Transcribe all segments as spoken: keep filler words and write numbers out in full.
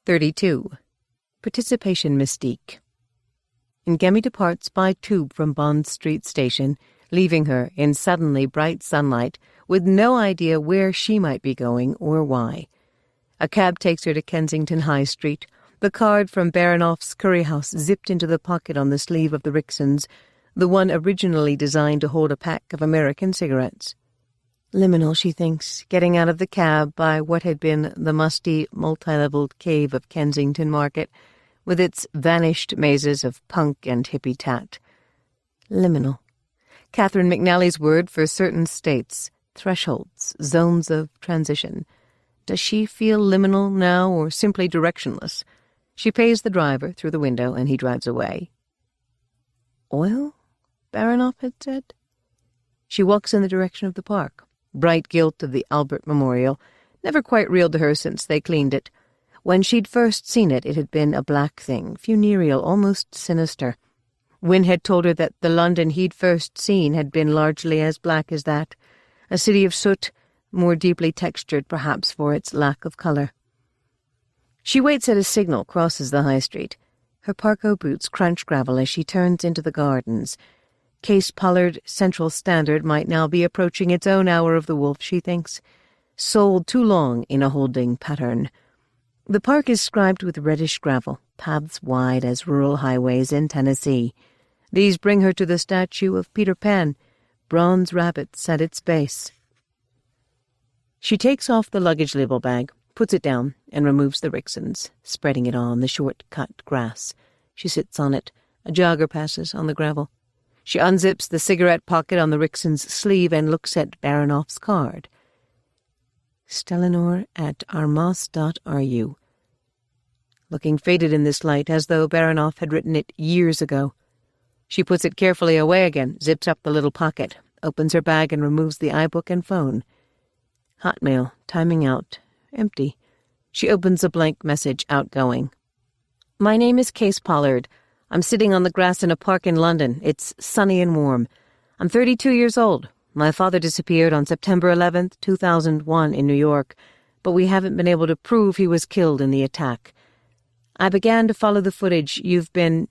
thirty-two. Participation Mystique. Ngemi departs by tube from Bond Street Station, leaving her in suddenly bright sunlight with no idea where she might be going or why. A cab takes her to Kensington High Street, the card from Baranoff's curry house zipped into the pocket on the sleeve of the Rixons, the one originally designed to hold a pack of American cigarettes. Liminal, she thinks, getting out of the cab by what had been the musty, multi-levelled cave of Kensington Market, with its vanished mazes of punk and hippie tat. Liminal. Catherine McNally's word for certain states, thresholds, zones of transition. Does she feel liminal now, or simply directionless? She pays the driver through the window, and he drives away. Oil? Baranoff had said. She walks in the direction of the park. Bright gilt of the Albert Memorial, never quite real to her since they cleaned it. When she'd first seen it, it had been a black thing, funereal, almost sinister. Wynne had told her that the London he'd first seen had been largely as black as that, a city of soot, more deeply textured perhaps for its lack of colour. She waits at a signal, crosses the high street. Her parko boots crunch gravel as she turns into the gardens. Case Pollard Central Standard might now be approaching its own hour of the wolf, she thinks, sold too long in a holding pattern. The park is scribed with reddish gravel, paths wide as rural highways in Tennessee. These bring her to the statue of Peter Pan, bronze rabbits at its base. She takes off the luggage label bag, puts it down, and removes the Rixons, spreading it on the short-cut grass. She sits on it. A jogger passes on the gravel. She unzips the cigarette pocket on the Rixon's sleeve and looks at Baranoff's card. Stellanor at armas dot r u. Looking faded in this light, as though Baranoff had written it years ago. She puts it carefully away again, zips up the little pocket, opens her bag and removes the iBook and phone. Hotmail, timing out, empty. She opens a blank message, outgoing. My name is Case Pollard. I'm sitting on the grass in a park in London. It's sunny and warm. I'm thirty-two years old. My father disappeared on September eleventh, two thousand one in New York, but we haven't been able to prove he was killed in the attack. I began to follow the footage. You've been...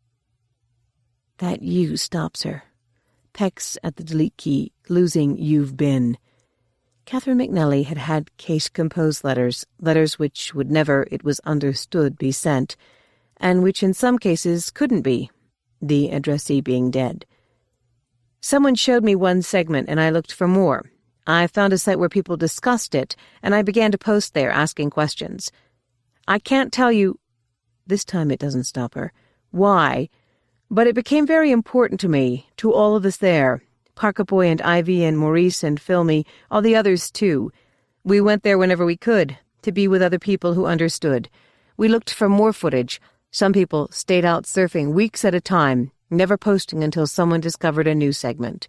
That you stops her. Pecks at the delete key, losing you've been. Catherine McNally had had Case compose letters, letters which would never, it was understood, be sent, and which in some cases couldn't be, the addressee being dead. Someone showed me one segment, and I looked for more. I found a site where people discussed it, and I began to post there, asking questions. I can't tell you, this time it doesn't stop her, why, but it became very important to me, to all of us there, Parker Boy and Ivy and Maurice and Filmy, all the others too. We went there whenever we could, to be with other people who understood. We looked for more footage. Some people stayed out surfing weeks at a time, never posting until someone discovered a new segment.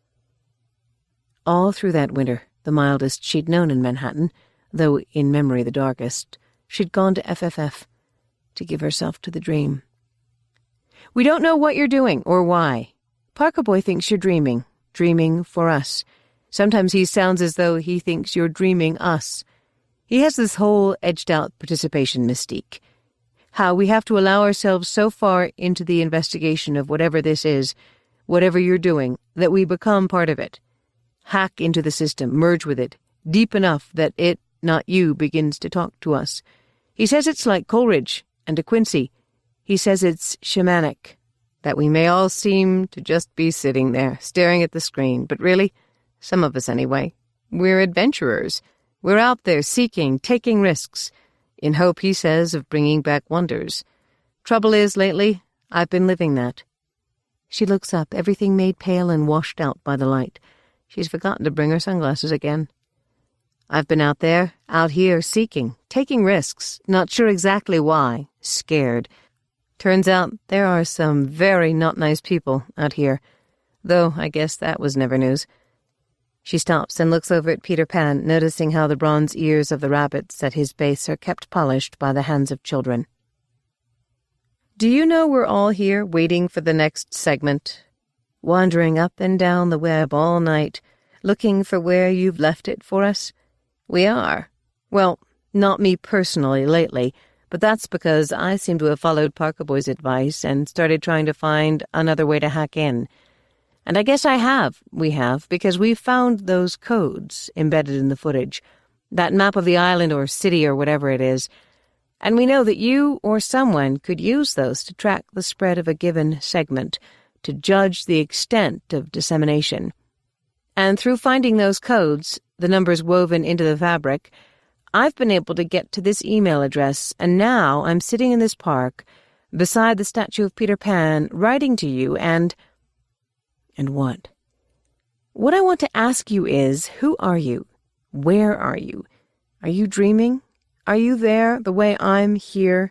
All through that winter, the mildest she'd known in Manhattan, though in memory the darkest, she'd gone to F F F to give herself to the dream. We don't know what you're doing or why. Parker Boy thinks you're dreaming, dreaming for us. Sometimes he sounds as though he thinks you're dreaming us. He has this whole edged-out participation mystique. How we have to allow ourselves so far into the investigation of whatever this is, whatever you're doing, that we become part of it. Hack into the system, merge with it, deep enough that it, not you, begins to talk to us. He says it's like Coleridge and De Quincey. He says it's shamanic, that we may all seem to just be sitting there, staring at the screen, but really, some of us anyway, we're adventurers. We're out there seeking, taking risks, in hope, he says, of bringing back wonders. Trouble is, lately, I've been living that. She looks up, everything made pale and washed out by the light. She's forgotten to bring her sunglasses again. I've been out there, out here, seeking, taking risks, not sure exactly why, scared. Turns out there are some very not nice people out here, though I guess that was never news. She stops and looks over at Peter Pan, noticing how the bronze ears of the rabbits at his base are kept polished by the hands of children. Do you know we're all here waiting for the next segment? Wandering up and down the web all night, looking for where you've left it for us? We are. Well, not me personally lately, but that's because I seem to have followed Parkerboy's advice and started trying to find another way to hack in. And I guess I have, we have, because we've found those codes embedded in the footage, that map of the island or city or whatever it is, and we know that you or someone could use those to track the spread of a given segment, to judge the extent of dissemination. And through finding those codes, the numbers woven into the fabric, I've been able to get to this email address, and now I'm sitting in this park, beside the statue of Peter Pan, writing to you, and... And what? What I want to ask you is, who are you? Where are you? Are you dreaming? Are you there, the way I'm here?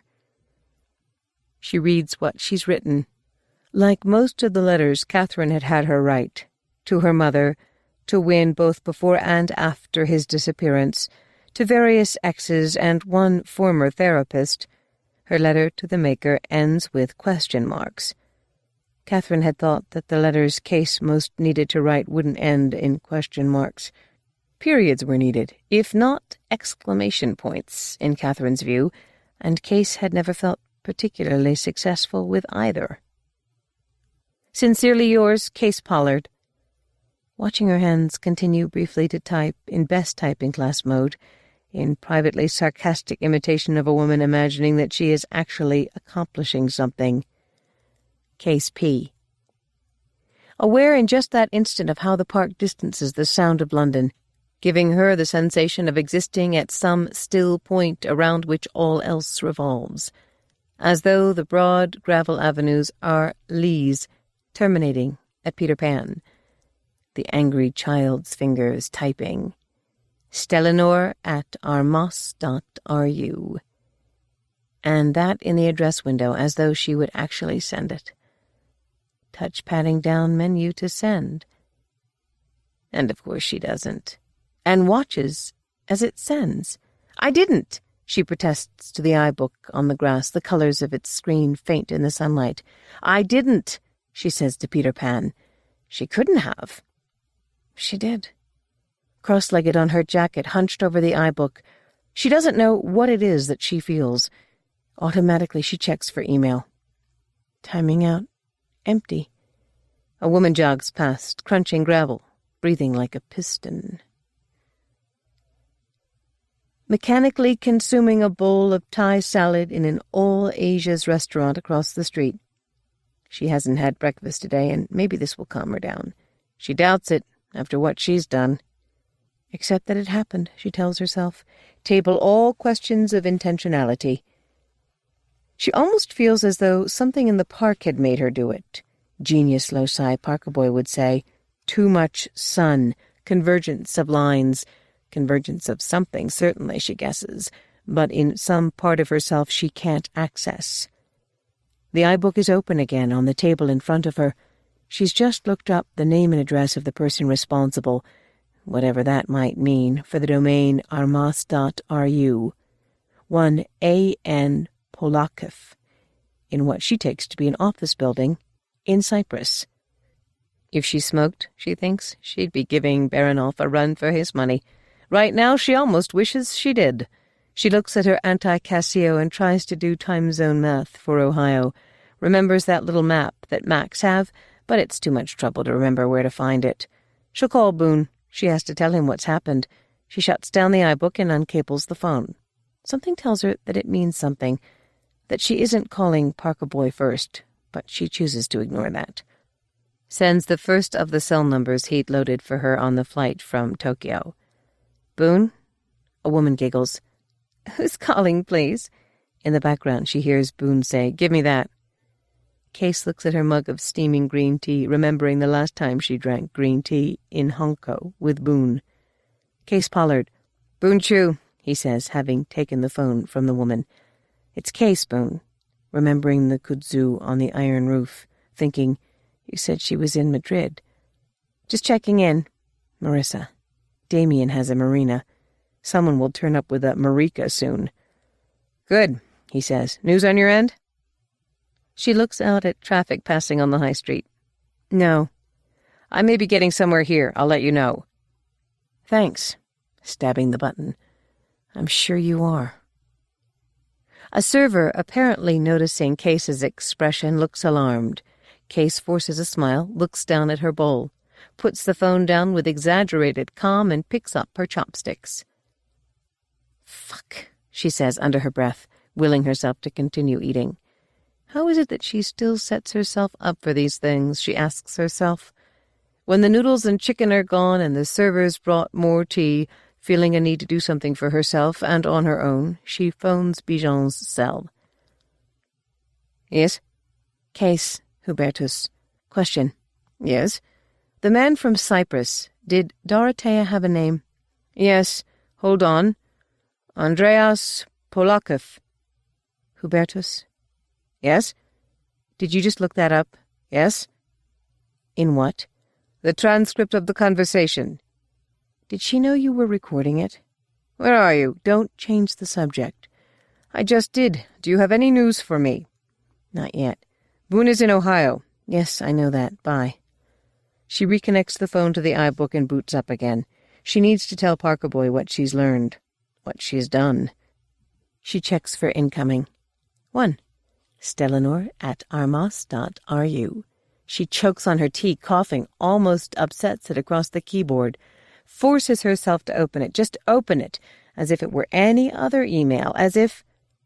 She reads what she's written. Like most of the letters Catherine had had her write, to her mother, to Wynne both before and after his disappearance, to various exes and one former therapist, her letter to the maker ends with question marks. Catherine had thought that the letters Case most needed to write wouldn't end in question marks. Periods were needed, if not exclamation points, in Catherine's view, and Case had never felt particularly successful with either. Sincerely yours, Case Pollard. Watching her hands continue briefly to type in best typing class mode, in privately sarcastic imitation of a woman imagining that she is actually accomplishing something. Case P. Aware in just that instant of how the park distances the sound of London, giving her the sensation of existing at some still point around which all else revolves, as though the broad gravel avenues are lees terminating at Peter Pan. The angry child's fingers typing. Stellanor at armos dot r u. And that in the address window, as though she would actually send it. Touch patting down menu to send. And of course she doesn't. And watches as it sends. I didn't, she protests to the iBook on the grass, the colors of its screen faint in the sunlight. I didn't, she says to Peter Pan. She couldn't have. She did. Cross-legged on her jacket, hunched over the iBook. She doesn't know what it is that she feels. Automatically she checks for email. Timing out. Empty. A woman jogs past, crunching gravel, breathing like a piston. Mechanically consuming a bowl of Thai salad in an all-Asia's restaurant across the street. She hasn't had breakfast today, and maybe this will calm her down. She doubts it, after what she's done. Except that it happened, she tells herself. Table all questions of intentionality. She almost feels as though something in the park had made her do it. Genius loci, Parkerboy would say. Too much sun, convergence of lines, convergence of something, certainly, she guesses, but in some part of herself she can't access. The iBook is open again on the table in front of her. She's just looked up the name and address of the person responsible, whatever that might mean, for the domain armos dot r u. One A N Polakov, in what she takes to be an office building in Cyprus. If she smoked, she thinks, she'd be giving Baranov a run for his money. Right now she almost wishes she did. She looks at her anti-Casio and tries to do time zone math for Ohio, remembers that little map that Macs have, but it's too much trouble to remember where to find it. She'll call Boone. She has to tell him what's happened. She shuts down the iBook and uncables the phone. Something tells her that it means something, that she isn't calling Parkerboy first, but she chooses to ignore that. Sends the first of the cell numbers he'd loaded for her on the flight from Tokyo. Boone? A woman giggles. Who's calling, please? In the background she hears Boone say, Give me that. Case looks at her mug of steaming green tea, remembering the last time she drank green tea in Honko with Boone. Case Pollard. Boone Chu, he says, having taken the phone from the woman. It's Case, Boone, remembering the kudzu on the iron roof, thinking, You said she was in Madrid. Just checking in. Marissa. Damien has a marina. Someone will turn up with a Marika soon. Good, he says. News on your end? She looks out at traffic passing on the high street. No. I may be getting somewhere here. I'll let you know. Thanks. Stabbing the button. I'm sure you are. A server, apparently noticing Case's expression, looks alarmed. Case forces a smile, looks down at her bowl, puts the phone down with exaggerated calm, and picks up her chopsticks. "Fuck," she says under her breath, willing herself to continue eating. How is it that she still sets herself up for these things, she asks herself. When the noodles and chicken are gone and the servers brought more tea, feeling a need to do something for herself and on her own, she phones Bijan's cell. "Yes?" "Case, Hubertus. Question." "Yes?" "The man from Cyprus, did Dorothea have a name?" "Yes. Hold on. Andreas Polakov." "Hubertus?" "Yes?" "Did you just look that up?" "Yes." "In what?" "The transcript of the conversation." "Did she know you were recording it?" "Where are you?" "Don't change the subject." "I just did. Do you have any news for me?" "Not yet." "Boone is in Ohio." "Yes, I know that. Bye." She reconnects the phone to the iBook and boots up again. She needs to tell Parker Boy what she's learned, what she's done. She checks for incoming. One. Stellanor at armas dot r u. She chokes on her tea, coughing, almost upsets it across the keyboard, forces herself to open it, just open it, as if it were any other email, as if...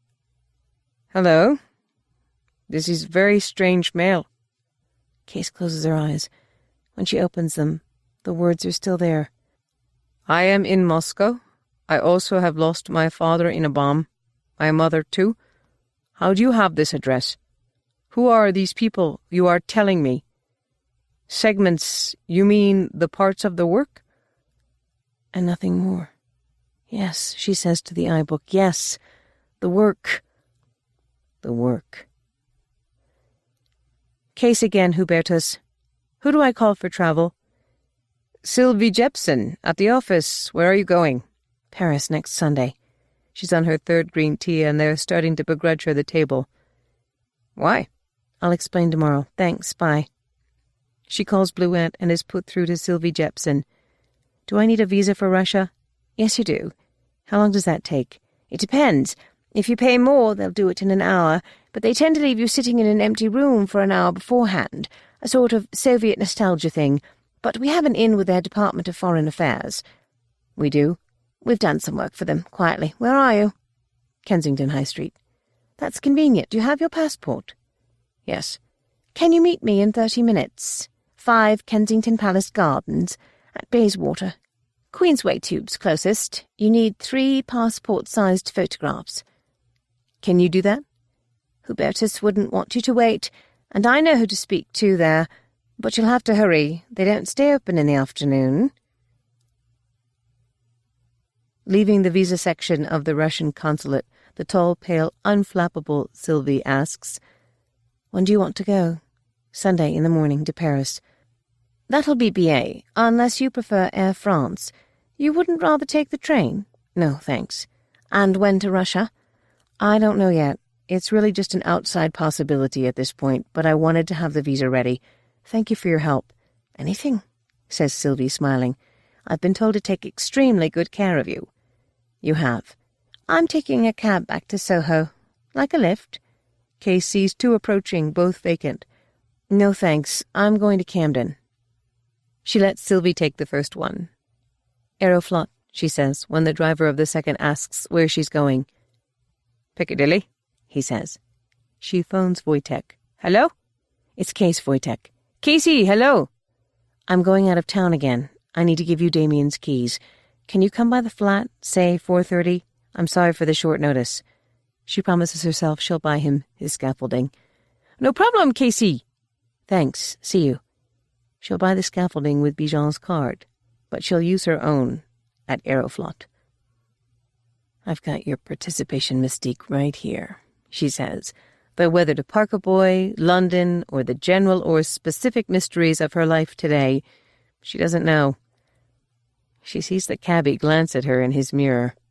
"Hello? This is very strange mail." Case closes her eyes. When she opens them, the words are still there. "I am in Moscow. I also have lost my father in a bomb. My mother, too. How do you have this address? Who are these people you are telling me? Segments, you mean the parts of the work?" And nothing more. "Yes," she says to the iBook. "Yes, the work. The work." Case again, Hubertus. "Who do I call for travel?" "Sylvie Jepson, at the office. Where are you going?" "Paris next Sunday." She's on her third green tea, and they're starting to begrudge her the table. "Why?" "I'll explain tomorrow. Thanks, bye." She calls Blue Ant and is put through to Sylvie Jepson. "Do I need a visa for Russia?" "Yes, you do." "How long does that take?" "It depends. If you pay more, they'll do it in an hour, but they tend to leave you sitting in an empty room for an hour beforehand, a sort of Soviet nostalgia thing. But we have an in with their Department of Foreign Affairs." "We do?" "We've done some work for them, quietly. Where are you?" "Kensington High Street." "That's convenient. Do you have your passport?" "Yes." "Can you meet me in thirty minutes? Five Kensington Palace Gardens, at Bayswater. Queensway Tube's closest. You need three passport-sized photographs." "Can you do that?" "Hubertus wouldn't want you to wait, and I know who to speak to there. But you'll have to hurry. They don't stay open in the afternoon." Leaving the visa section of the Russian consulate, the tall, pale, unflappable Sylvie asks, "When do you want to go?" "Sunday in the morning to Paris." "That'll be B A, unless you prefer Air France. You wouldn't rather take the train?" "No, thanks." "And when to Russia?" "I don't know yet. It's really just an outside possibility at this point, but I wanted to have the visa ready. Thank you for your help." "Anything," says Sylvie, smiling. "I've been told to take extremely good care of you." "You have?" "I'm taking a cab back to Soho. Like a lift?" Case sees two approaching, both vacant. "No, thanks. I'm going to Camden." She lets Sylvie take the first one. "Aeroflot," she says, when the driver of the second asks where she's going. "Piccadilly," he says. She phones Wojtek. "Hello?" "It's Case, Wojtek." "Casey, hello." "I'm going out of town again. I need to give you Damien's keys. Can you come by the flat, say four thirty? I'm sorry for the short notice." She promises herself she'll buy him his scaffolding. "No problem, Casey." "Thanks. See you." She'll buy the scaffolding with Bijan's card, but she'll use her own at Aeroflot. "I've got your participation mystique right here," she says. But whether to Parker Boy, London, or the general or specific mysteries of her life today, she doesn't know. She sees the cabbie glance at her in his mirror.